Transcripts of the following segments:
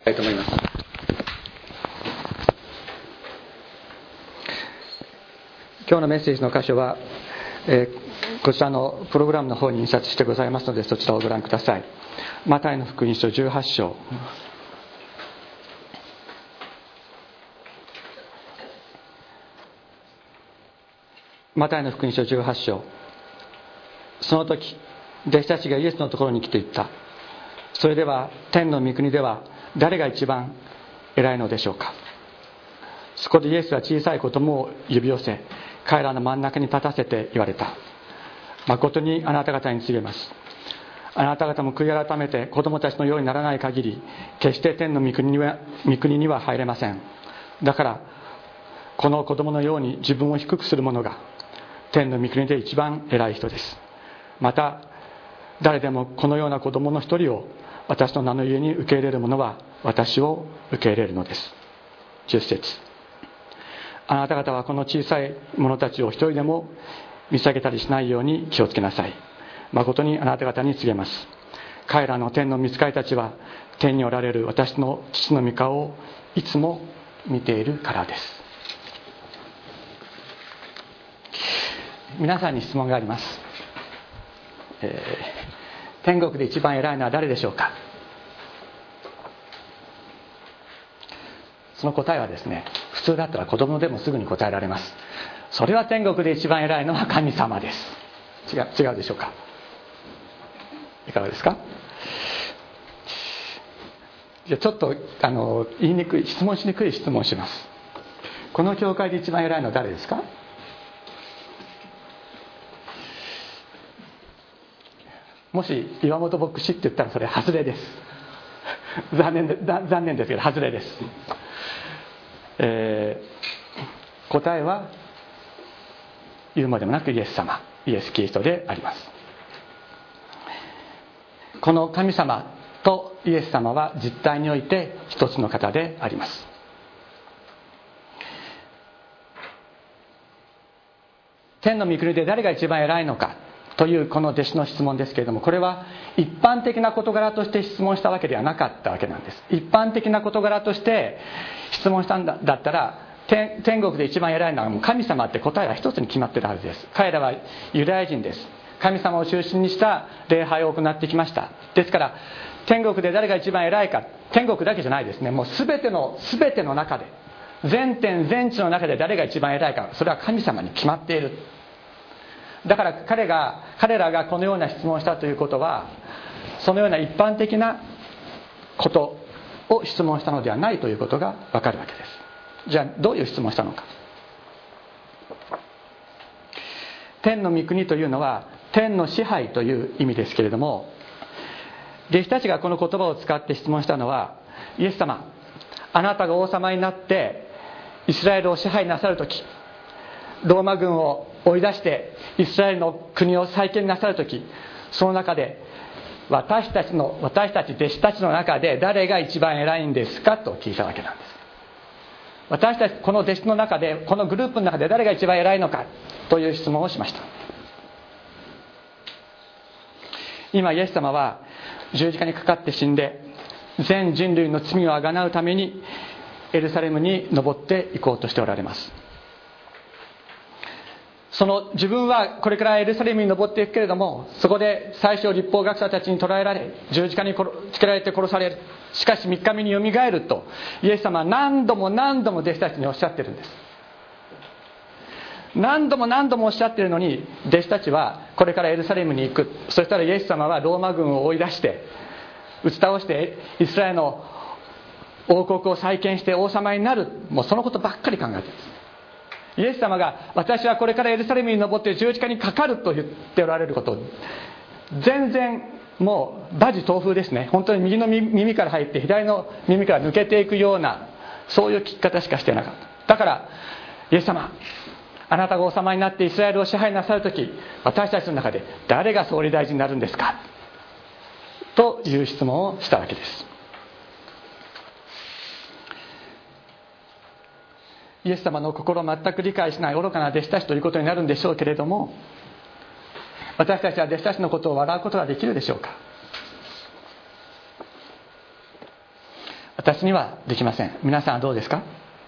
たいと思います。今日のメッセージの箇所は、こちらのプログラムの方に印刷してございますので、そちらをご覧ください。マタイの福音書18章。マタイの福音書18章。その時、弟子たちがイエスのところに来て言った。それでは天の御国では誰が一番偉いのでしょうか。そこでイエスは小さい子供を呼び寄せ、彼らの真ん中に立たせて言われた。誠にあなた方に告げます。あなた方も悔い改めて子供たちのようにならない限り、決して天の御国には入れません。だからこの子供のように自分を低くする者が天の御国で一番偉い人です。また誰でもこのような子供の一人を私の名のゆえに受け入れる者は私を受け入れるのです。10節。あなた方はこの小さい者たちを一人でも見下げたりしないように気をつけなさい。誠にあなた方に告げます。彼らの天の御使いたちは天におられる私の父の御顔をいつも見ているからです。皆さんに質問があります。天国で一番偉いのは誰でしょうか。その答えはですね、普通だったら子供でもすぐに答えられます。それは天国で一番偉いのは神様です。違うでしょうか。いかがですか。じゃあちょっと言いにくい質問しにくい質問をします。この教会で一番偉いのは誰ですか。もし岩本牧師って言ったらそれ外れです。残念ですけど外れです。答えは言うまでもなくイエス様、イエス・キリストであります。この神様とイエス様は実態において一つの方であります。天の御国で誰が一番偉いのかというこの弟子の質問ですけれども、これは一般的な事柄として質問したわけではなかったわけなんです。一般的な事柄として質問したんだったら、天国で一番偉いのはもう神様って答えは一つに決まっているはずです。彼らはユダヤ人です。神様を中心にした礼拝を行ってきました。ですから天国で誰が一番偉いか、天国だけじゃないですね、もう全ての中で、全天全地の中で誰が一番偉いか、それは神様に決まっている。だから彼らがこのような質問をしたということは、そのような一般的なことを質問したのではないということがわかるわけです。じゃあどういう質問をしたのか。天の御国というのは天の支配という意味ですけれども、弟子たちがこの言葉を使って質問したのは、イエス様、あなたが王様になってイスラエルを支配なさるとき、ローマ軍を追い出してイスラエルの国を再建なさるとき、その中で私たち弟子たちの中で誰が一番偉いんですかと聞いたわけなんです。私たちこの弟子の中で、このグループの中で誰が一番偉いのかという質問をしました。今イエス様は十字架にかかって死んで全人類の罪をあがなうためにエルサレムに登っていこうとしておられます。その自分はこれからエルサレムに登っていくけれども、そこで最初律法学者たちに捕らえられ、十字架につけられて殺される。しかし3日目によみがえるとイエス様は何度も弟子たちにおっしゃってるんです。何度もおっしゃってるのに、弟子たちはこれからエルサレムに行く。そしたらイエス様はローマ軍を追い出して打ち倒してイスラエルの王国を再建して王様になる、もうそのことばっかり考えてるんです。イエス様が私はこれからエルサレムに登って十字架にかかると言っておられることを全然もう馬耳東風ですね。本当に右の耳から入って左の耳から抜けていくような、そういう聞き方しかしてなかった。だからイエス様、あなたが王様になってイスラエルを支配なさるとき、私たちの中で誰が総理大臣になるんですかという質問をしたわけです。イエス様の心を全く理解しない愚かな弟子たちということになるんでしょうけれども、私たちは弟子たちのことを笑うことができるでしょうか。 私にはできません。皆さんはどうですか？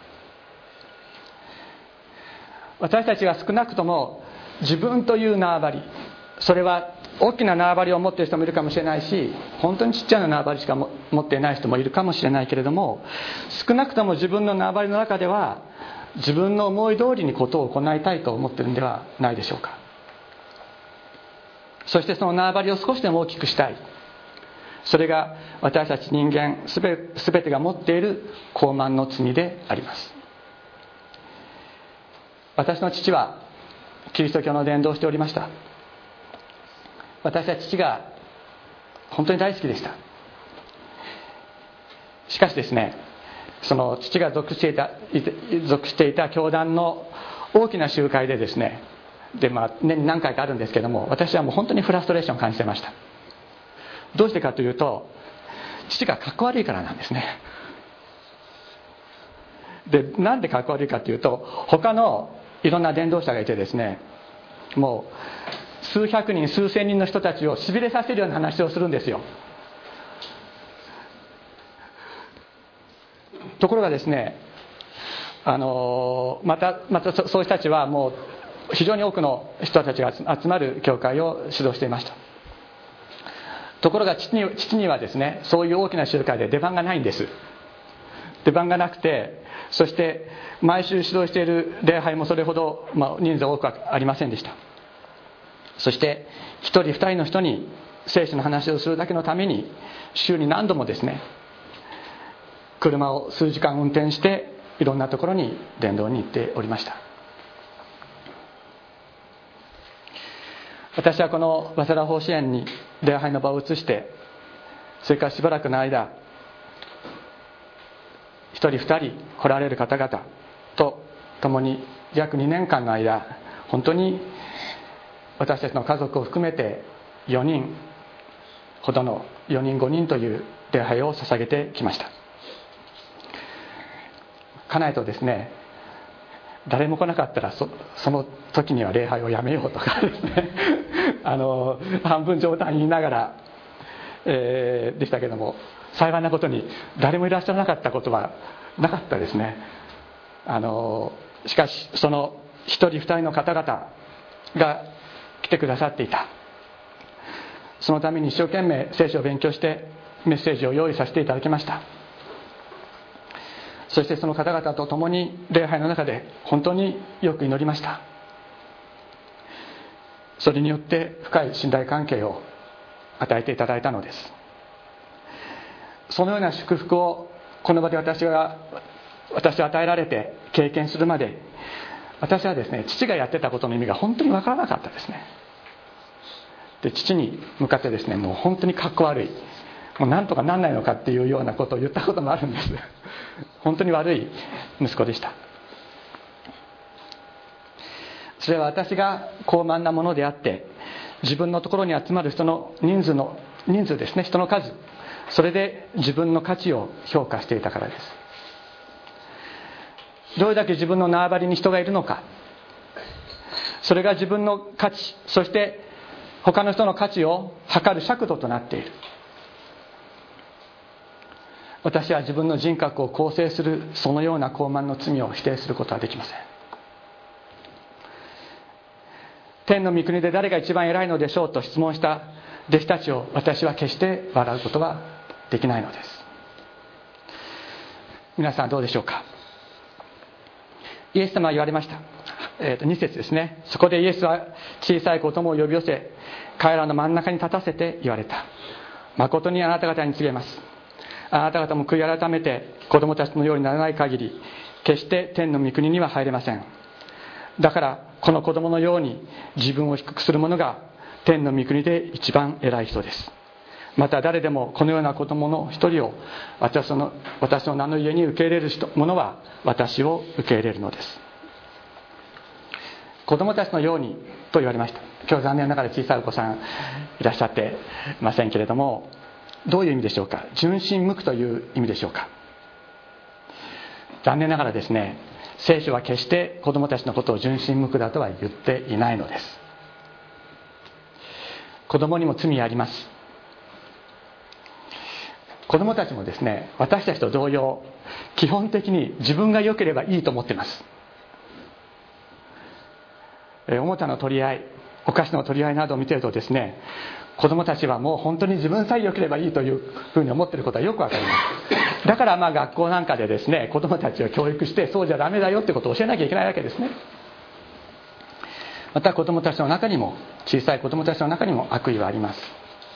私たちが少なくとも自分という縄張り、それは大きな縄張りを持っている人もいるかもしれないし、本当にちっちゃな縄張りしか持っていない人もいるかもしれないけれども、少なくとも自分の縄張りの中では自分の思い通りにことを行いたいと思っているんではないでしょうか。そしてその縄張りを少しでも大きくしたい、それが私たち人間すべてが持っている傲慢の罪であります。私の父はキリスト教の伝道をしておりました。私は父が本当に大好きでした。しかしですね、その父が属していた教団の大きな集会でですね、年に何回かあるんですけども、私はもう本当にフラストレーションを感じてました。どうしてかというと、父がかっこ悪いからなんですね。で、なんでかっこ悪いかというと、他のいろんな伝道者がいてですね、もう数百人数千人の人たちをしびれさせるような話をするんですよ。ところがですね、またそういう人たちはもう非常に多くの人たちが集まる教会を指導していました。ところが父にはですね、そういう大きな集会で出番がないんです。出番がなくて、そして毎週指導している礼拝もそれほど、人数多くはありませんでした。そして一人二人の人に聖書の話をするだけのために、週に何度もですね、車を数時間運転していろんなところに伝道に行っておりました。私はこの早稲田法支園に礼拝の場を移して、それからしばらくの間、一人二人来られる方々と共に約2年間の間、本当に私たちの家族を含めて4人ほどの4人5人という礼拝を捧げてきました。家内とですね、誰も来なかったら その時には礼拝をやめようとかですね半分冗談言いながら、でしたけども、幸いなことに誰もいらっしゃらなかったことはなかったですね。しかしその一人二人の方々が来てくださっていた。そのために一生懸命聖書を勉強してメッセージを用意させていただきました。そしてその方々と共に礼拝の中で本当によく祈りました。それによって深い信頼関係を与えていただいたのです。そのような祝福をこの場で私は与えられて経験するまで、私はですね、父がやってたことの意味が本当に分からなかったですね。で、父に向かってですね、もう本当にかっこ悪い、もうなんとかなんないのかっていうようなことを言ったこともあるんです。本当に悪い息子でした。それは私が傲慢なものであって、自分のところに集まる人の人数ですね、人の数、それで自分の価値を評価していたからです。どれだけ自分の縄張りに人がいるのか、それが自分の価値、そして他の人の価値を測る尺度となっている。私は自分の人格を構成するそのような傲慢の罪を否定することはできません。天の御国で誰が一番偉いのでしょうと質問した弟子たちを私は決して笑うことはできないのです。皆さんどうでしょうか。イエス様は言われました。2節ですね。そこでイエスは小さい子供を呼び寄せ、彼らの真ん中に立たせて言われた。誠にあなた方に告げます。あなた方も悔い改めて子供たちのようにならない限り、決して天の御国には入れません。だからこの子供のように自分を低くする者が天の御国で一番偉い人です。また誰でもこのような子供の一人を私の名の家に受け入れる者は私を受け入れるのです。子供たちのようにと言われました。今日残念ながら小さいお子さんいらっしゃっていませんけれども、どういう意味でしょうか。純真無垢という意味でしょうか。残念ながらですね、聖書は決して子供たちのことを純真無垢だとは言っていないのです。子供にも罪あります。 子供たちもですね、私たちと同様、基本的に自分が良ければいいと思っています。おもちゃの取り合い、お菓子の取り合いなどを見ているとですね、子供たちはもう本当に自分さえ良ければいいというふうに思っていることはよくわかります。だから学校なんかでですね、子供たちを教育して、そうじゃダメだよってことを教えなきゃいけないわけですね。また子供たちの中にも、小さい子供たちの中にも悪意はあります。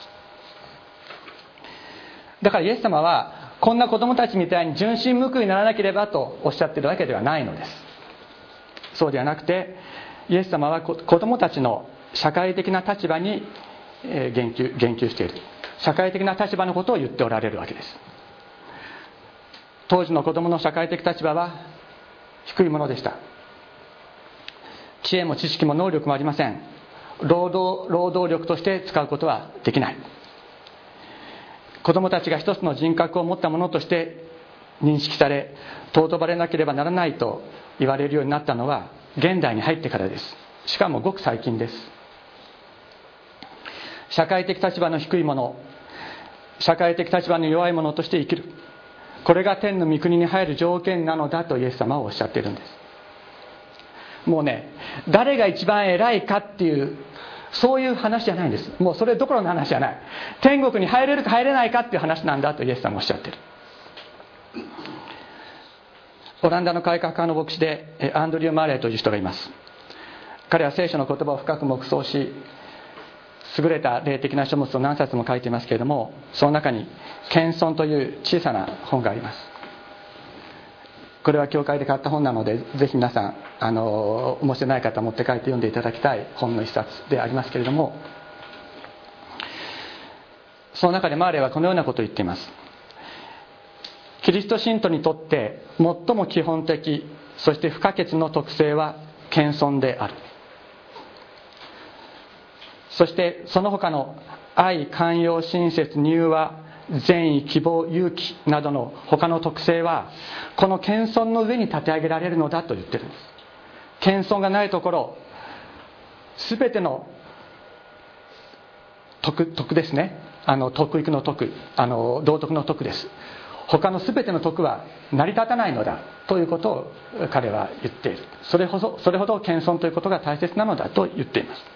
だからイエス様はこんな子供たちみたいに純真報いにならなければとおっしゃっているわけではないのです。そうではなくて、イエス様は子供たちの社会的な立場に言及している、社会的な立場のことを言っておられるわけです。当時の子供の社会的立場は低いものでした。知恵も知識も能力もありません。労働力として使うことはできない。子供たちが一つの人格を持ったものとして認識され、尊ばれなければならないと言われるようになったのは現代に入ってからです。しかもごく最近です。社会的立場の低いもの、社会的立場の弱いものとして生きる、これが天の御国に入る条件なのだとイエス様はおっしゃっているんです。もうね、誰が一番偉いかっていうそういう話じゃないんです。もうそれどころの話じゃない。天国に入れるか入れないかっていう話なんだとイエス様はおっしゃっている。オランダの改革派の牧師でアンドリュー・マーレーという人がいます。彼は聖書の言葉を深く黙想し、優れた霊的な書物を何冊も書いていますけれども、その中に謙遜という小さな本があります。これは教会で買った本なので、ぜひ皆さん面白いない方は持って帰って読んでいただきたい本の一冊でありますけれども、その中でマーレーはこのようなことを言っています。キリスト信徒にとって最も基本的、そして不可欠の特性は謙遜である。そしてその他の愛、寛容、親切、柔和、善意、希望、勇気などの他の特性はこの謙遜の上に立て上げられるのだと言ってるんです。謙遜がないところ、全ての徳ですね、徳育の徳、道徳の徳です。他の全ての徳は成り立たないのだということを彼は言っている。それほど謙遜ということが大切なのだと言っています。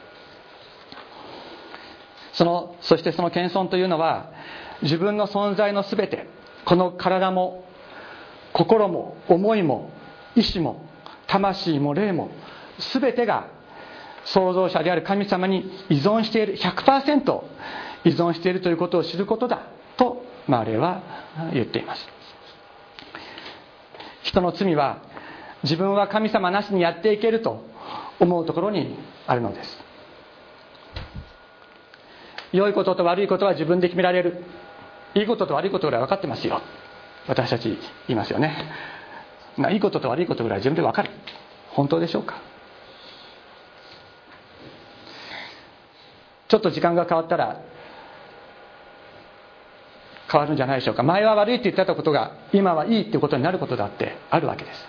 そしてその謙遜というのは、自分の存在の全て、この体も心も思いも意志も魂も霊も全てが創造者である神様に依存している、 100% 依存しているということを知ることだとマーレーは言っています。人の罪は自分は神様なしにやっていけると思うところにあるのです。良いことと悪いことは自分で決められる。いいことと悪いことぐらい分かってますよ、私たち言いますよね。いいことと悪いことぐらい自分で分かる。本当でしょうか。ちょっと時間が変わったら変わるんじゃないでしょうか。前は悪いって言ってたことが今はいいっていうことになることだってあるわけです。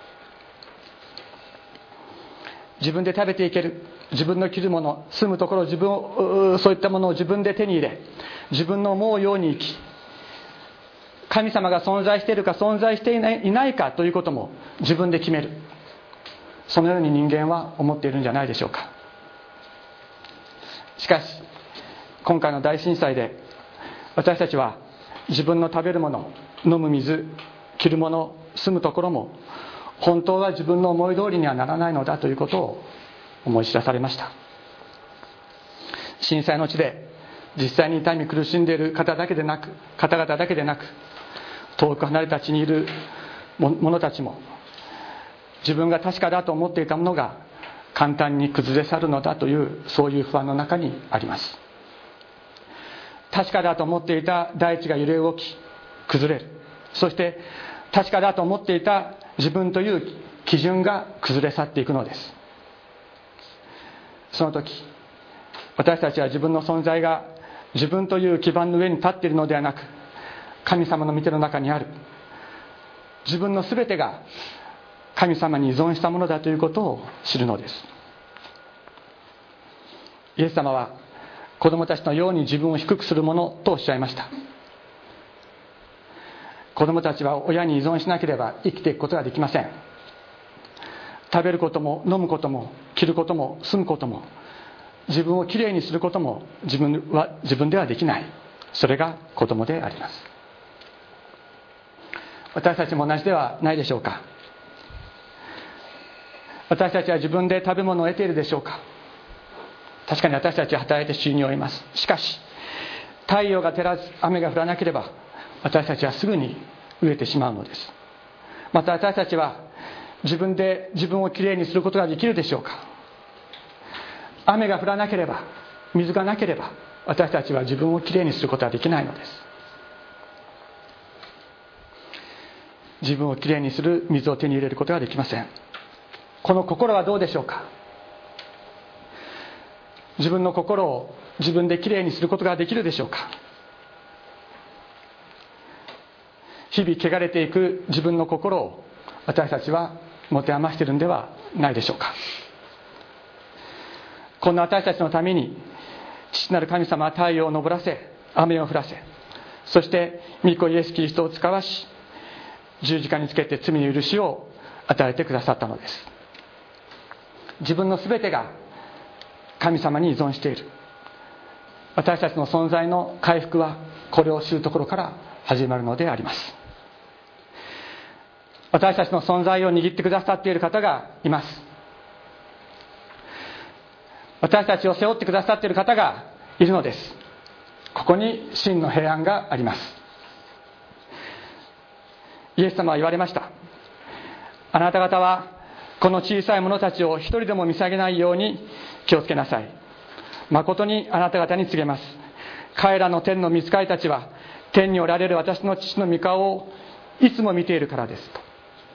自分で食べていける、自分の着るもの、住むところ、そういったものを自分で手に入れ、自分の思うように生き、神様が存在しているか存在していないかということも自分で決める。そのように人間は思っているんじゃないでしょうか。しかし今回の大震災で私たちは自分の食べるもの、飲む水、着るもの、住むところも本当は自分の思い通りにはならないのだということを思い知らされました。震災の地で実際に痛み苦しんでいる方々だけでなく、遠く離れた地にいる者たちも、自分が確かだと思っていたものが簡単に崩れ去るのだという、そういう不安の中にあります。確かだと思っていた大地が揺れ動き崩れる。そして確かだと思っていた自分という基準が崩れ去っていくのです。その時私たちは自分の存在が自分という基盤の上に立っているのではなく、神様の御手の中にある、自分の全てが神様に依存したものだということを知るのです。イエス様は子供たちのように自分を低くするものとおっしゃいました。 子供たちは親に依存しなければ生きていくことができません。食べることも飲むことも着ることも住むことも自分をきれいにすることも自分ではできない。それが子供であります。私たちも同じではないでしょうか。私たちは自分で食べ物を得ているでしょうか。確かに私たちは働いて収入を得ます。しかし太陽が照らず雨が降らなければ私たちはすぐに飢えてしまうのです。また私たちは自分で自分をきれいにすることができるでしょうか。雨が降らなければ水がなければ私たちは自分をきれいにすることはできないのです。自分をきれいにする水を手に入れることができません。この心はどうでしょうか。自分の心を自分できれいにすることができるでしょうか。日々汚れていく自分の心を私たちは持て余しているのではないでしょうか。こんな私たちのために父なる神様は太陽を昇らせ雨を降らせ、そして御子イエス・キリストを使わし十字架につけて罪の許しを与えてくださったのです。自分の全てが神様に依存している。私たちの存在の回復はこれを知るところから始まるのであります。私たちの存在を握ってくださっている方がいます。私たちを背負ってくださっている方がいるのです。ここに真の平安があります。イエス様は言われました。あなた方はこの小さい者たちを一人でも見下げないように気をつけなさい。誠にあなた方に告げます。彼らの天の御使いたちは天におられる私の父の御顔をいつも見ているからですと。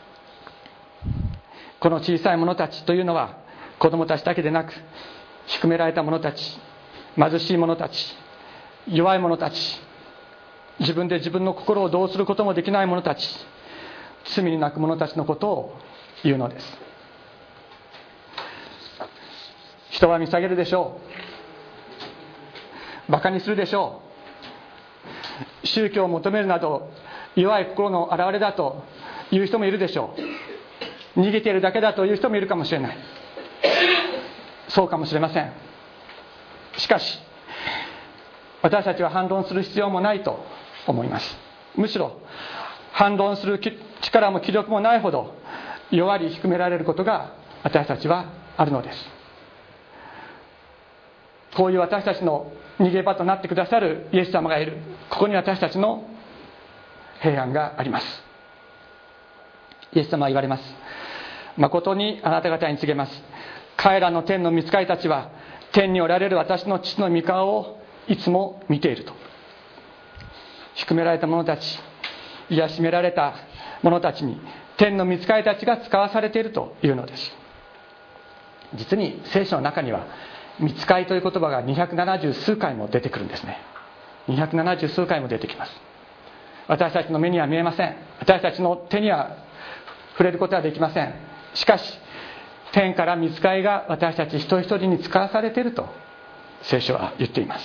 この小さい者たちというのは子供たちだけでなく、低められた者たち、貧しい者たち、弱い者たち、自分で自分の心をどうすることもできない者たち、罪に泣く者たちのことを言うのです。人は見下げるでしょう。馬鹿にするでしょう。宗教を求めるなど弱い心の表れだという人もいるでしょう。逃げているだけだという人もいるかもしれない。そうかもしれません。しかし私たちは反論する必要もないと思います。むしろ反論する力も気力もないほど弱り低められることが私たちはあるのです。こういう私たちの逃げ場となってくださるイエス様がいる。ここに私たちの平安があります。イエス様は言われます。誠にあなた方に告げます。彼らの天の御使いたちは天におられる私の父の御顔をいつも見ていると。低められた者たち、癒しめられた者たちに天の御使いたちが使わされているというのです。実に聖書の中には御使いという言葉が270数回も出てくるんですね。270数回も出てきます。私たちの目には見えません。私たちの手には触れることはできません。しかし天から御使いが私たち一人一人に使わされていると聖書は言っています。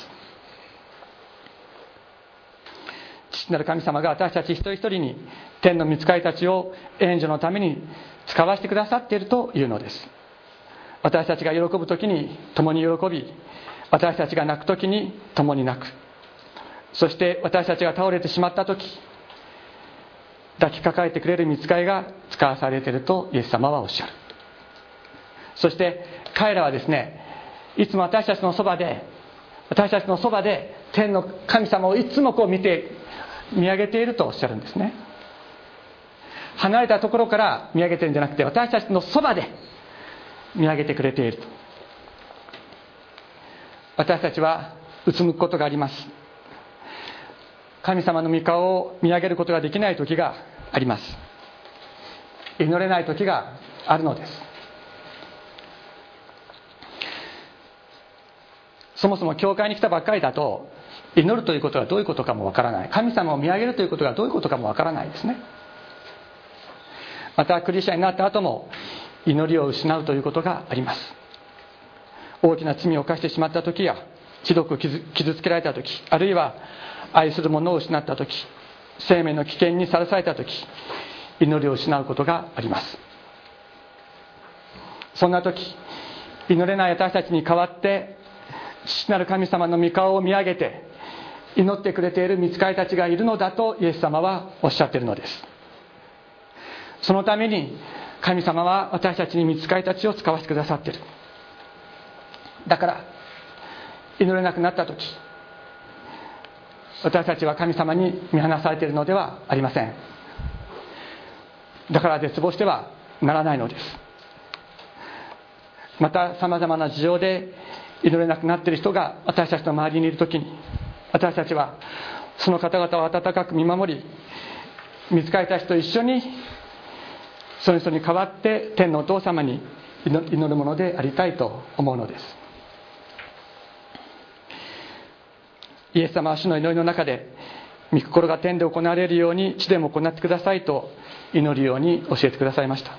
父なる神様が私たち一人一人に天の御使いたちを援助のために使わせてくださっているというのです。私たちが喜ぶ時に共に喜び、私たちが泣く時に共に泣く。そして私たちが倒れてしまった時、抱きかかえてくれる御使いが使わされているとイエス様はおっしゃる。そして彼らはですね、いつも私たちのそばで天の神様をいつも見上げているとおっしゃるんですね。離れたところから見上げているんじゃなくて、私たちのそばで見上げてくれていると。私たちはうつむくことがあります。神様の御顔を見上げることができない時があります。祈れない時があるのです。そもそも教会に来たばっかりだと祈るということがどういうことかもわからない。神様を見上げるということがどういうことかもわからないですね。またクリスチャンになった後も祈りを失うということがあります。大きな罪を犯してしまった時やひどく傷つけられた時、あるいは愛する者を失った時、 生命の危険にさらされたとき、祈りを失うことがあります。そんなとき、祈れない私たちに代わって父なる神様の御顔を見上げて祈ってくれている御使いたちがいるのだとイエス様はおっしゃっているのです。そのために神様は私たちに御使いたちを使わせてくださっている。だから祈れなくなったとき、私たちは神様に見放されているのではありません。だから絶望してはならないのです。またさまざまな事情で祈れなくなっている人が私たちの周りにいるときに、私たちはその方々を温かく見守り、御使いたちと一緒にその人に代わって天のお父様に祈るものでありたいと思うのです。イエス様は主の祈りの中で、御心が天で行われるように地でも行ってくださいと祈るように教えてくださいました。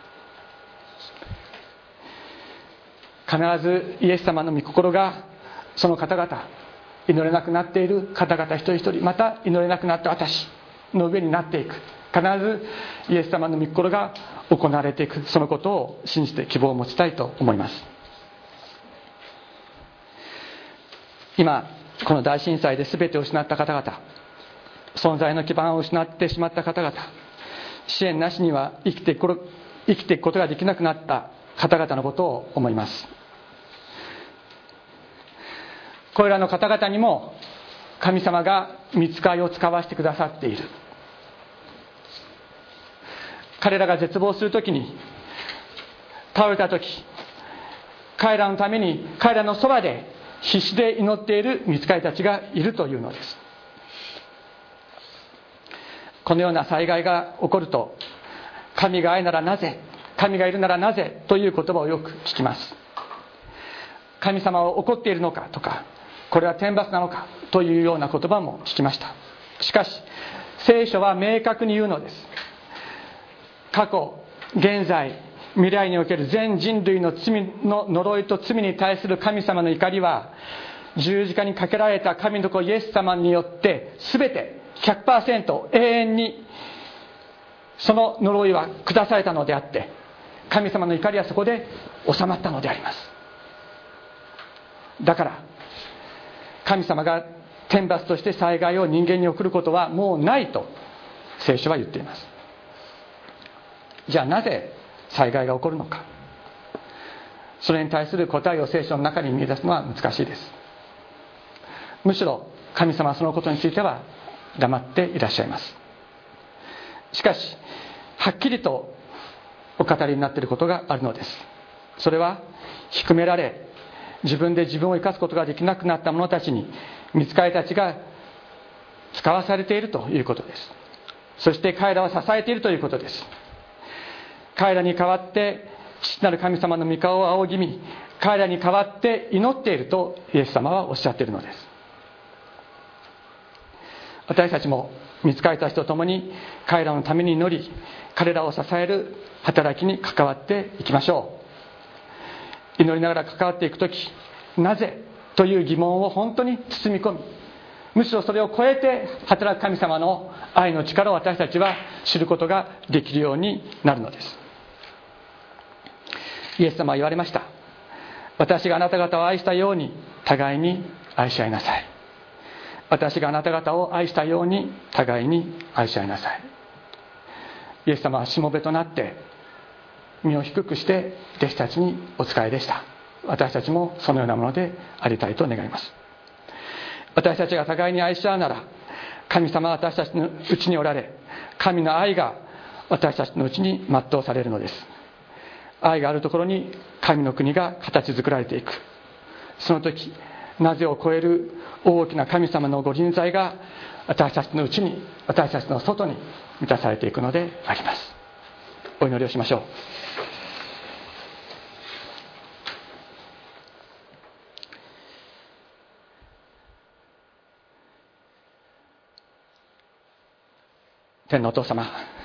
必ずイエス様の御心がその方々、祈れなくなっている方々一人一人、また祈れなくなった私の上になっていく。必ずイエス様の御心が行われていく、そのことを信じて希望を持ちたいと思います。今この大震災で全てを失った方々、存在の基盤を失ってしまった方々、支援なしには生きていくことができなくなった方々のことを思います。これらの方々にも神様が御使いを使わせてくださっている。彼らが絶望するときに、倒れたとき、彼らのために彼らのそばで必死で祈っている御使いたちがいるというのです。このような災害が起こると、神が愛ならなぜ、神がいるならなぜという言葉をよく聞きます。神様は怒っているのかとか、これは天罰なのかというような言葉も聞きました。しかし聖書は明確に言うのです。過去、現在、未来における全人類の罪の呪いと罪に対する神様の怒りは、十字架にかけられた神の子イエス様によって全て 100% 永遠にその呪いは下されたのであって、神様の怒りはそこで収まったのであります。だから神様が天罰として災害を人間に送ることはもうないと聖書は言っています。じゃあなぜ災害が起こるのか、それに対する答えを聖書の中に見出すのは難しいです。むしろ神様はそのことについては黙っていらっしゃいます。しかしはっきりとお語りになっていることがあるのです。それは低められ、自分で自分を生かすことができなくなった者たちに御使いたちが使わされているということです。そして彼らを支えているということです。彼らに代わって父なる神様の御顔を仰ぎ見、彼らに代わって祈っているとイエス様はおっしゃっているのです。私たちも御使いたちと共に彼らのために祈り、彼らを支える働きに関わっていきましょう。祈りながら関わっていくとき、なぜという疑問を本当に包み込み、むしろそれを超えて働く神様の愛の力を私たちは知ることができるようになるのです。イエス様は言われました。私があなた方を愛したように互いに愛し合いなさい。私があなた方を愛したように互いに愛し合いなさい。イエス様はしもべとなって身を低くして弟子たちにお仕えでした。私たちもそのようなものでありたいと願います。私たちが互いに愛し合うなら、神様は私たちのうちにおられ、神の愛が私たちのうちに全うされるのです。愛があるところに神の国が形作られていく。その時、なぜを超える大きな神様のご臨在が私たちのうちに、私たちの外に満たされていくのであります。お祈りをしましょう。天のお父様、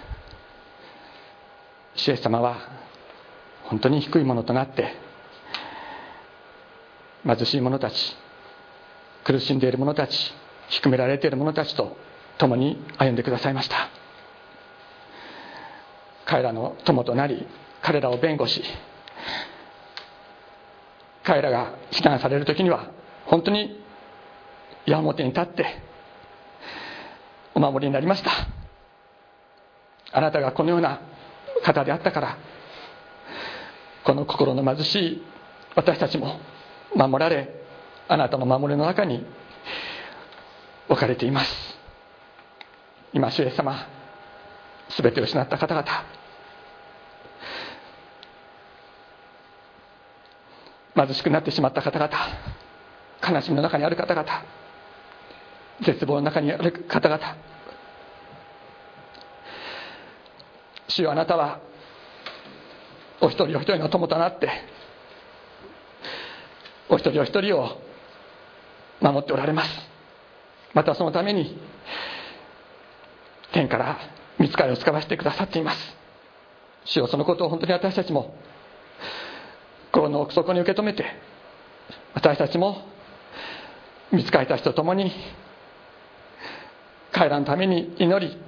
主イエス様は本当に低いものとなって貧しい者たち、苦しんでいる者たち、低められている者たちと共に歩んでくださいました。彼らの友となり、彼らを弁護し、彼らが非難される時には本当に矢面に立ってお守りになりました。あなたがこのような方であったから、この心の貧しい私たちも守られ、あなたの守りの中に置かれています。今、主イエス様、すべてを失った方々、貧しくなってしまった方々、悲しみの中にある方々、絶望の中にある方々、主よ、あなたはお一人お一人の友となって、お一人お一人を守っておられます。またそのために天から御使いを使わせてくださっています。主よ、そのことを本当に私たちも心の奥底に受け止めて、私たちも御使いたちと共に彼らのために祈り、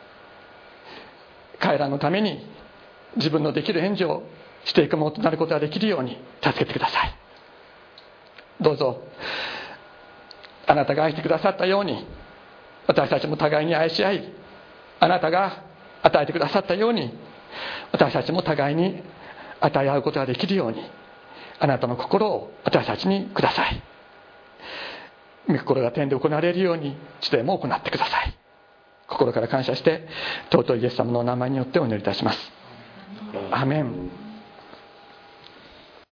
彼らのために自分のできる援助をしていくものとなることができるように助けてください。どうぞあなたが愛してくださったように、私たちも互いに愛し合い、あなたが与えてくださったように私たちも互いに与え合うことができるように、あなたの心を私たちにください。御心が天で行われるように地でも行ってください。心から感謝して尊いイエス様のお名前によってお祈りいたします。アーメン。